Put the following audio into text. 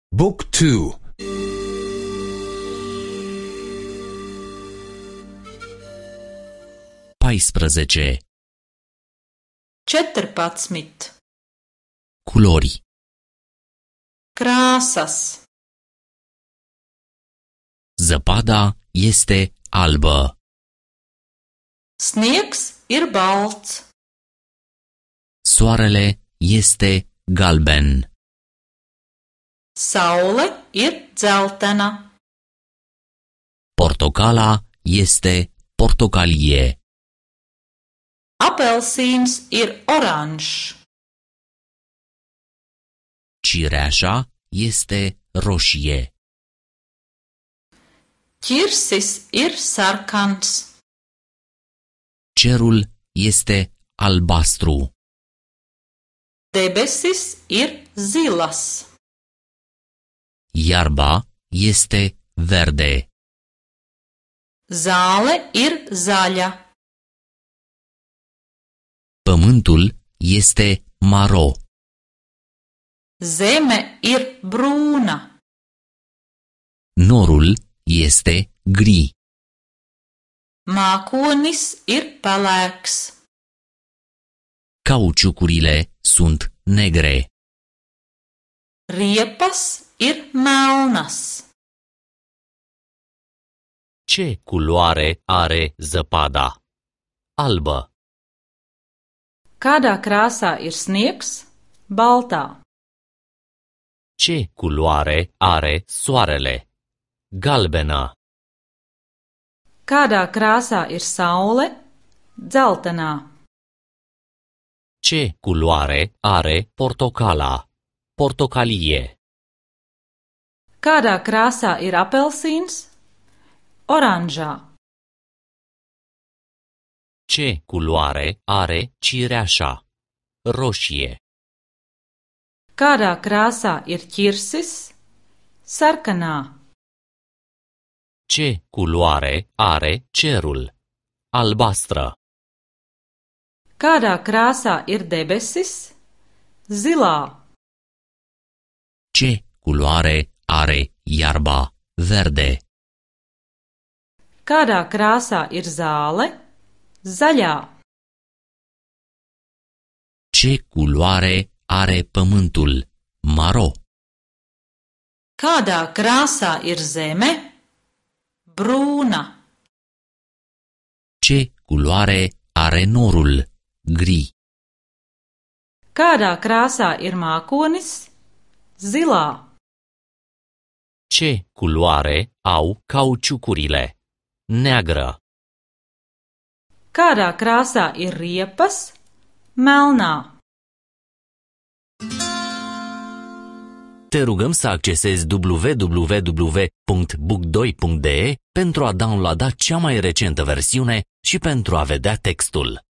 Book 2. 14. 14. Culori. Krāsas. Zăpada este albă. Sniegs ir balts. Soarele este galben. Saule ir dzeltena. Portocala este portocalie. Apelsīns ir oranžs. Cireașa este roșie. Ķirsis ir sarkans. Cerul este albastru. Debesis ir zilas. Iarba este verde. Zāle ir zaļa. Pământul este maro. Zeme ir brūna. Norul este gri. Mākonis ir pelēks. Cauciucurile sunt negre. Riepas ir melnas. Ce culoare are zăpada? Albă. Kādā krāsā ir sniegs? Baltā. Ce culoare are soarele? Galbenă. Kādā krāsā ir saule? Dzeltenā. Ce culoare are portocala? Portocalie. Kādā krāsā ir apelsīns? Oranžā. Ce culoare are cireașa? Roșie. Kādā krāsā ir ķirsis? Sarkanā. Ce culoare are cerul? Albastră. Kādā krāsā ir debesis? Zilā. Ce culoare are iarba? Verde. Kādā krāsā ir zāle? Zaļā. Ce culoare are pământul? Maro. Kādā krāsā ir zeme? Brūna. Ce culoare are norul? Gri. Kādā krāsā ir mākonis? Zilā. Ce culoare au cauciucurile? Neagră. Kādā krāsā ir riepas? Melnā. Te rugăm să accesezi www.book2.de pentru a downloada cea mai recentă versiune și pentru a vedea textul.